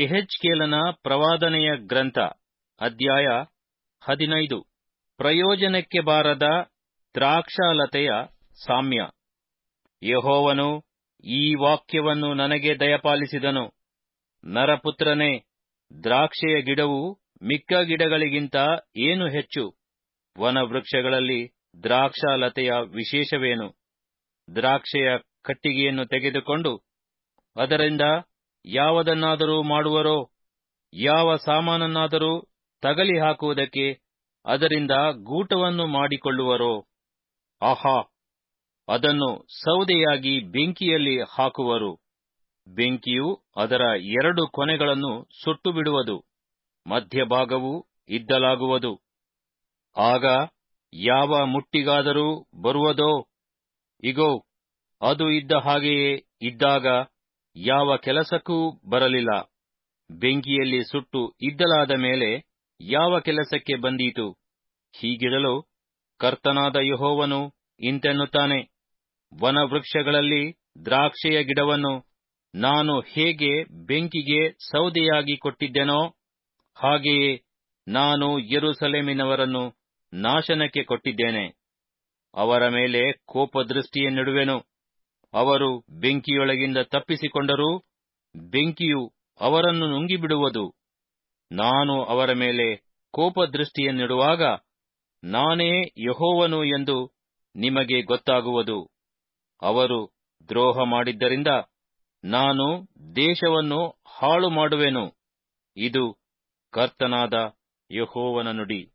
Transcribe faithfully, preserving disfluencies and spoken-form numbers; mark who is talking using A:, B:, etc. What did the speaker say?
A: ಯೆಹೆಜ್ಕೇಲನ ಪ್ರವಾದನೆಯ ಗ್ರಂಥ ಅಧ್ಯಾಯ ಹದಿನೈದು. ಪ್ರಯೋಜನಕ್ಕೆ ಬಾರದ ದ್ರಾಕ್ಷಾಲತೆಯ ಸಾಮ್ಯ. ಯೆಹೋವನು ಈ ವಾಕ್ಯವನ್ನು ನನಗೆ ದಯಪಾಲಿಸಿದನು. ನರಪುತ್ರನೇ, ದ್ರಾಕ್ಷೆಯ ಗಿಡವು ಮಿಕ್ಕ ಗಿಡಗಳಿಗಿಂತ ಏನು ಹೆಚ್ಚು? ವನವೃಕ್ಷಗಳಲ್ಲಿ ದ್ರಾಕ್ಷಾಲತೆಯ ವಿಶೇಷವೇನು? ದ್ರಾಕ್ಷೆಯ ಕಟ್ಟಿಗೆಯನ್ನು ತೆಗೆದುಕೊಂಡು ಅದರಿಂದ ಯಾವುದನ್ನಾದರೂ ಮಾಡುವರೋ? ಯಾವ ಸಾಮಾನನ್ನಾದರೂ ತಗಲಿ ಹಾಕುವುದಕ್ಕೆ ಅದರಿಂದ ಗೂಟವನ್ನು ಮಾಡಿಕೊಳ್ಳುವರೋ? ಆಹಾ, ಅದನ್ನು ಸೌದೆಯಾಗಿ ಬೆಂಕಿಯಲ್ಲಿ ಹಾಕುವರು. ಬೆಂಕಿಯು ಅದರ ಎರಡು ಕೊನೆಗಳನ್ನು ಸುಟ್ಟು ಬಿಡುವುದು, ಮಧ್ಯಭಾಗವು ಇದ್ದಲಾಗುವುದು. ಆಗ ಯಾವ ಮುಟ್ಟಿಗಾದರೂ ಬರುವುದೋ? ಇಗೋ, ಅದು ಇದ್ದ ಹಾಗೆಯೇ ಇದ್ದಾಗ ಯಾವ ಕೆಲಸಕ್ಕೂ ಬರಲಿಲ್ಲ. ಬೆಂಕಿಯಲ್ಲಿ ಸುಟ್ಟು ಇದ್ದಲಾದ ಮೇಲೆ ಯಾವ ಕೆಲಸಕ್ಕೆ ಬಂದೀತು? ಹೀಗಿರಲು ಕರ್ತನಾದ ಯೆಹೋವನು ಇಂತೆನ್ನುತ್ತಾನೆ, ವನವೃಕ್ಷಗಳಲ್ಲಿ ದ್ರಾಕ್ಷೆಯ ಗಿಡವನ್ನು ನಾನು ಹೇಗೆ ಬೆಂಕಿಗೆ ಸೌದೆಯಾಗಿ ಕೊಟ್ಟಿದ್ದೆನೋ, ಹಾಗೆಯೇ ನಾನು ಯೆರೂಸಲೇಮಿನವರನ್ನು ನಾಶನಕ್ಕೆ ಕೊಟ್ಟಿದ್ದೇನೆ. ಅವರ ಮೇಲೆ ಕೋಪದೃಷ್ಟಿಯನ್ನಿಡುವೆನು. ಅವರು ಬೆಂಕಿಯೊಳಗಿಂದ ತಪ್ಪಿಸಿಕೊಂಡರೂ ಬೆಂಕಿಯು ಅವರನ್ನು ನುಂಗಿಬಿಡುವುದು. ನಾನು ಅವರ ಮೇಲೆ ಕೋಪದೃಷ್ಟಿಯನ್ನಿಡುವಾಗ ನಾನೇ ಯೆಹೋವನು ಎಂದು ನಿಮಗೆ ಗೊತ್ತಾಗುವುದು. ಅವರು ದ್ರೋಹ ಮಾಡಿದ್ದರಿಂದ ನಾನು ದೇಶವನ್ನು ಹಾಳು ಮಾಡುವೆನು. ಇದು ಕರ್ತನಾದ ಯೆಹೋವನ ನುಡಿ.